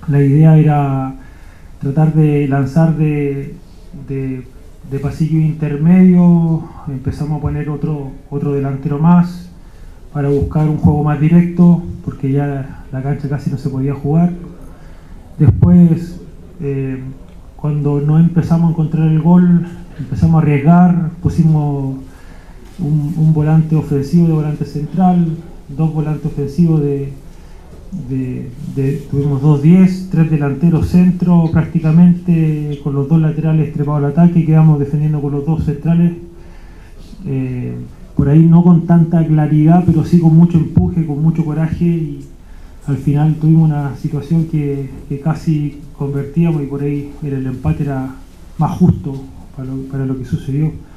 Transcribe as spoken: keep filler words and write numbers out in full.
La idea era tratar de lanzar de, de, de pasillo intermedio, empezamos a poner otro, otro delantero más para buscar un juego más directo, porque ya la cancha casi no se podía jugar. Después, eh, cuando no empezamos a encontrar el gol, empezamos a arriesgar, pusimos un, un volante ofensivo de volante central, dos volantes ofensivos de, de, de tuvimos dos diez, tres delanteros centro prácticamente, con los dos laterales trepados al ataque, y quedamos defendiendo con los dos centrales, eh, por ahí no con tanta claridad, pero sí con mucho empuje, con mucho coraje, y al final tuvimos una situación que, que casi convertíamos, y por ahí el, el empate era más justo para lo, para lo que sucedió.